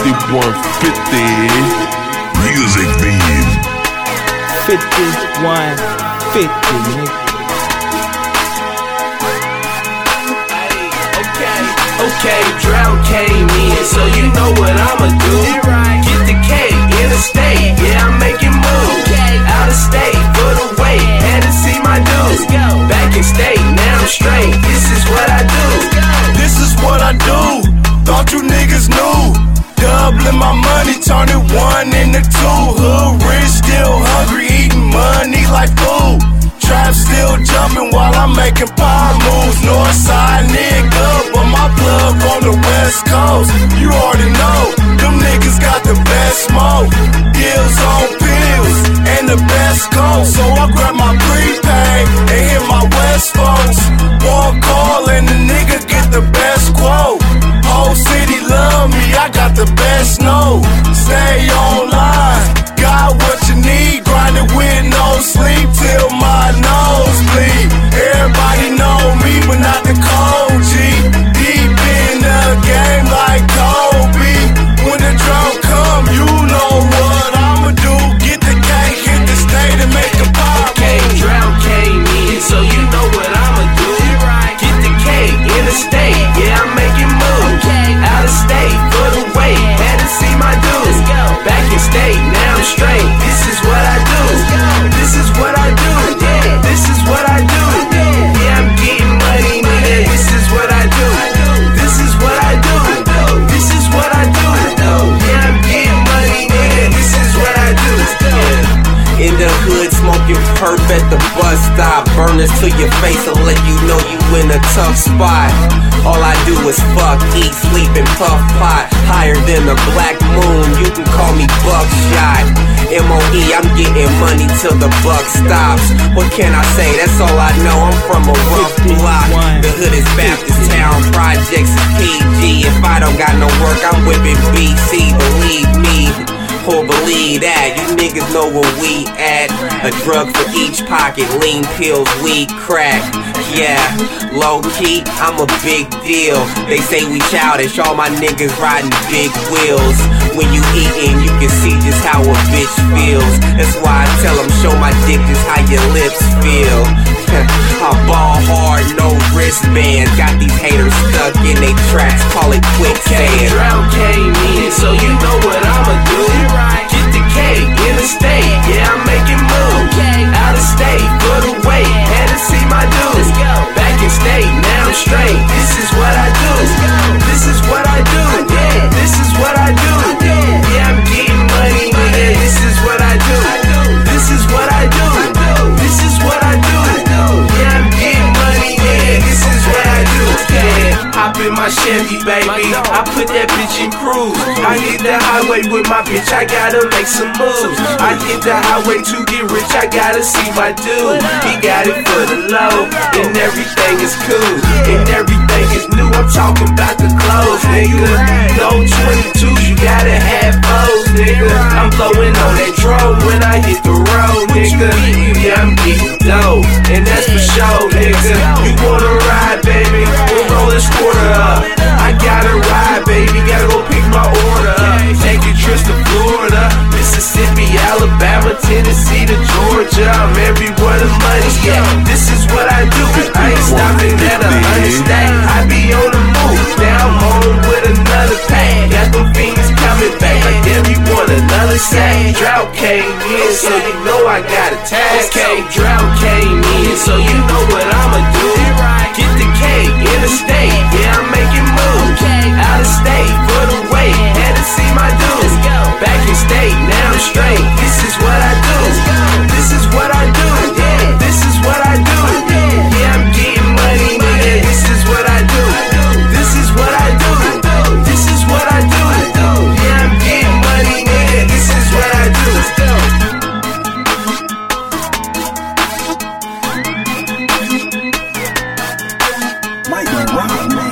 5150 Music Beam. 5150, nigga. Okay, drought came in, so you know what I'ma do. Get the cake, interstate, yeah, I'm making moves. Out of state, for the weight, had to see my dude. Back in state, now I'm straight, this is what I do. This is what I do, thought you niggas knew. Doubling my money, turning one into two. Hood rich, still hungry, eating money like food. Trap still jumping while I'm making power moves. Northside nigga, but my plug on the west coast. You already know, them niggas got the best smoke. Deals on pills and the best coat. So I grab my prepaid and hit my west folks. One call and the nigga get the best quote. Whole city love me, I got the best snow. Stay online, got what you need. Grinding with no sleep till my nose bleed. Everybody know me, but not the cold G. Deep in the game like Kobe. When the drought come, you know what I'ma do. Get the cake, hit the state and make a pop. Okay, drought came in, so you know what I'ma do. Get the cake, interstate, yeah, I'm making moves. Out of state, for the weight, had to see my dude. Back in state, now I'm straight, this is what I do. This is what I do, this is what I do. Yeah, I'm getting money, nigga, this is what I do. This is what I do, this is what I do. Yeah, I'm getting money, nigga, this is what I do. In the hood, smoking perp at the bus stop. Burners to your face and let you know you in a tough spot. All I do is fuck, eat, sleep, and puff pot. Higher than the black moon, you can call me Buckshot. MOE, I'm getting money till the buck stops. What can I say? That's all I know. I'm from a rough block. The hood is Baptist town, projects is PG. If I don't got no work, I'm whipping BC, believe me. Or believe that, you niggas know where we at. A drug for each pocket, lean pills, weed, crack. Yeah, low key, I'm a big deal. They say we childish, all my niggas riding big wheels. When you eatin', you can see just how a bitch feels. That's why I tell them, show my dick just how your lips feel. I ball hard, no wristbands. Got these haters stuck in they tracks, call it quicksand. Drought came in, so you know what I'ma do. Get the cake, interstate, yeah, I'm making moves. Out of state, for the weight, had to see my dude. Back in state, now I'm straight, this is what I do. This is what I do, this is what I do. Yeah, I'm getting money, nigga, this is what I do. This is what I do, this is what I do. Yeah, I'm getting money, yeah, this is what I do. Hop in my Chevy, baby, I put that bitch in cruise. I hit the highway with my bitch, I gotta make some moves. I hit the highway to get rich, I gotta see my dude. He got it for the low, and everything is cool, and everything is new. I'm talking about the clothes, nigga. No 22s, you gotta have those, nigga. I'm blowing on that drone when I hit the road, nigga. Yeah, I'm getting dope, and that's for sure, nigga. You wanna ride, baby? We'll roll this quarter up. I gotta ride, baby, gotta go pick my order up. Taking trips to Florida, Mississippi, Alabama, Tennessee to Georgia. I'm everywhere the money's at. This is what I do. I ain't stopping at a understack. I be on the move. Now I'm home with another pack. Got them fiends coming back like damn, you want another sack. Drought came in, so you know I got a task. Okay, drought came in, so you know what I'ma do.